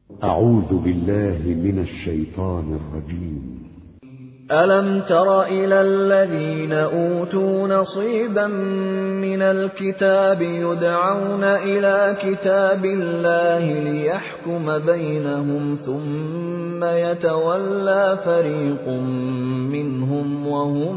أعوذ بالله من الشيطان الرجيم. ألم تر إلى الذين أوتوا نصيبا من الكتاب يدعون إلى كتاب الله ليحكم بينهم ثم يتولى فريق منهم وهم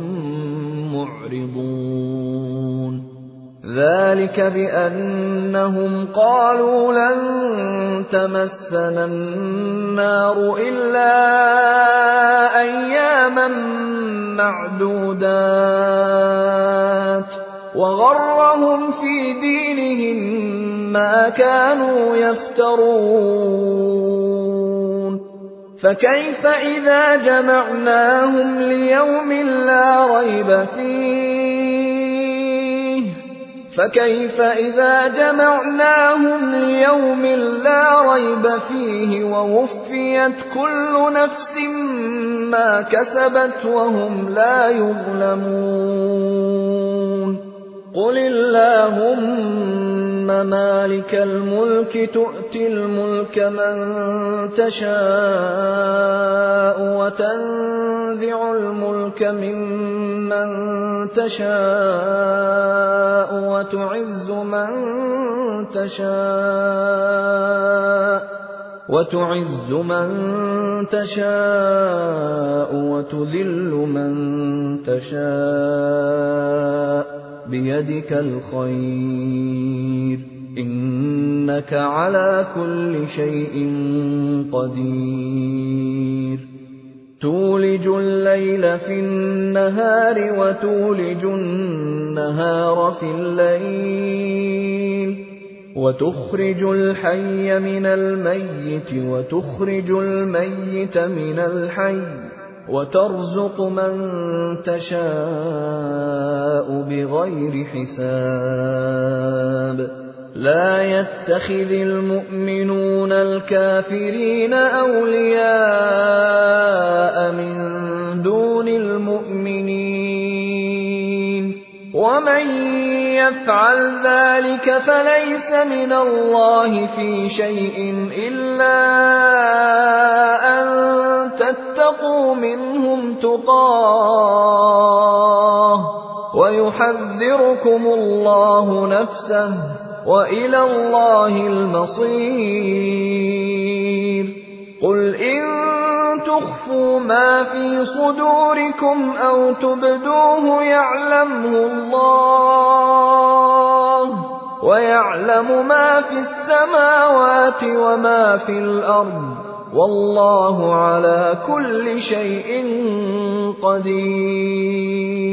معرضون. ذلك بأنهم قالوا لن تمسنا النار إلا أياما معدودات وغرهم في دينهم ما كانوا يفترون. فكيف إذا جمعناهم ليوم لا ريب فيه ووفيت كل نفس ما كسبت وهم لا يظلمون. قل اللهم مالك الملك تؤتي الملك من تشاء وتنزع الملك ممن تشاء وتعز من تشاء وتذل من تشاء بيدك الخير إنك على كل شيء قدير. تولج الليل في النهار وتولج النهار في الليل وتخرج الحي من الميت وتخرج الميت من الحي وترزق من تشاء بغير حساب. لا يتخذ المؤمنون الكافرين أولياء من دون المؤمنين ومن يفعل ذلك فليس من الله في شيء إلا أن تتقوا منهم تقاه ويحذركم الله نفسه وإلى الله المصير. قل إن تخفوا ما في صدوركم أو تبدوه يعلمه الله ويعلم ما في السماوات وما في الأرض والله على كل شيء قدير.